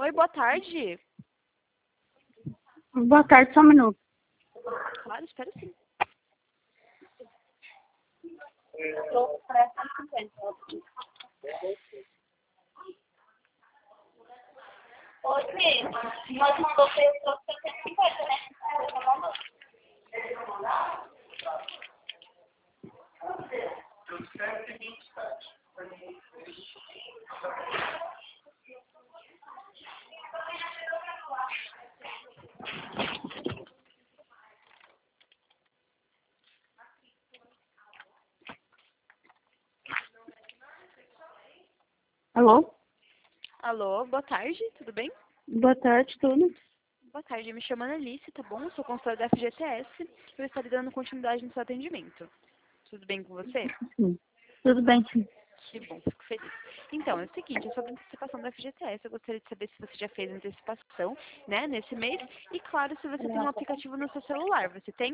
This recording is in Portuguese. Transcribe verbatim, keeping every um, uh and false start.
Oi, boa tarde. Boa tarde, só um minuto. Claro, espera sim. Oi, Cris. Nós mandou o preço para cento e cinquenta, né? Você mandou. Alô? Alô, boa tarde, tudo bem? Boa tarde, tudo? Boa tarde, me chamo Annalise, tá bom? Eu sou consultora da F G T S. Eu estarei dando continuidade no seu atendimento. Tudo bem com você? Sim. Tudo bem, sim. Que bom, fico feliz. Então, é o seguinte, é sobre a antecipação da F G T S. Eu gostaria de saber se você já fez a antecipação, né, nesse mês. E, claro, se você tem um aplicativo no seu celular. Você tem?